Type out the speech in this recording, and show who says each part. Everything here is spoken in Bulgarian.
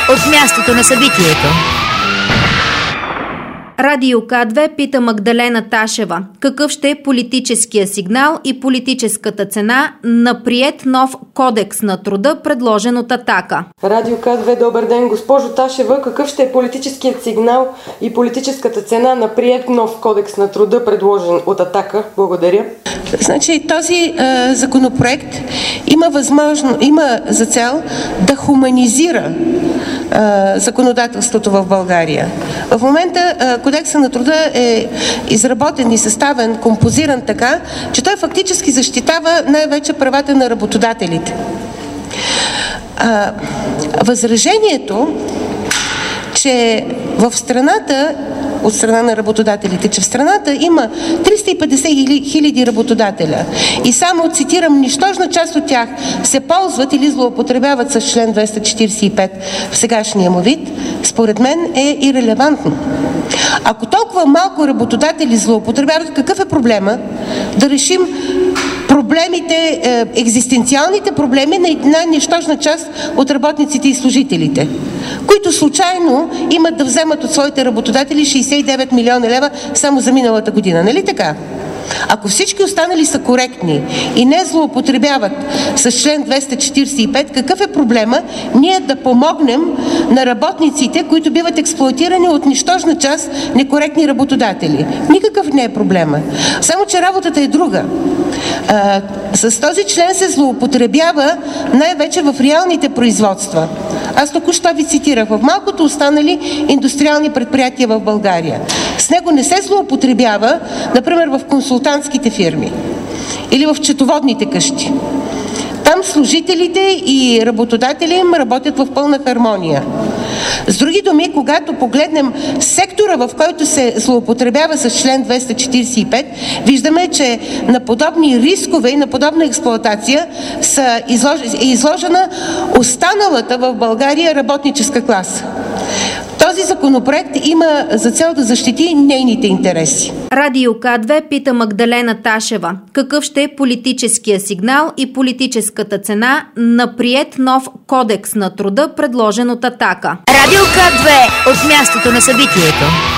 Speaker 1: от мястото на събитието. Радио К2 пита Магдалена Ташева: какъв ще е политическия сигнал и политическата цена на приет нов кодекс на труда, предложен от Атака?
Speaker 2: Радио К2, добър ден. Госпожо Ташева, какъв ще е политическият сигнал и политическата цена на приет нов кодекс на труда, предложен от Атака? Благодаря.
Speaker 3: Значи, този законопроект има за цел да хуманизира законодателството в България. В момента Кодекса на труда е изработен и съставен, композиран така, че той фактически защитава най-вече правата на работодателите. Възражението, че в страната, от страна на работодателите, че в страната има 350 хиляди работодателя и само, цитирам, нищожна част от тях се ползват или злоупотребяват с член 245 в сегашния му вид, според мен е ирелевантно. Ако толкова малко работодатели злоупотребяват, какъв е проблема да решим проблемите, екзистенциалните проблеми на една нищожна част от работниците и служителите, които случайно имат да вземат от своите работодатели 69 милиона лева само за миналата година. Нали така? Ако всички останали са коректни и не злоупотребяват с член 245, какъв е проблема ние да помогнем на работниците, които биват експлоатирани от нищожна част некоректни работодатели? Никакъв не е проблема. Само че работата е друга. С този член се злоупотребява най-вече в реалните производства. Аз току-що ви цитирах. В малкото останали индустриални предприятия в България. С него не се злоупотребява, например, в консултантските фирми или в счетоводните къщи. Там служителите и работодатели им работят в пълна хармония. С други думи, когато погледнем сектора, в който се злоупотребява с член 245, виждаме, че на подобни рискове и на подобна експлоатация е изложена останалата в България работническа класа. Този законопроект има за цел да защити нейните интереси.
Speaker 1: Радио К2 пита Магдалена Ташева: какъв ще е политическия сигнал и политическата цена на приет нов кодекс на труда, предложен от Атака? Радио К2 от мястото на събитието.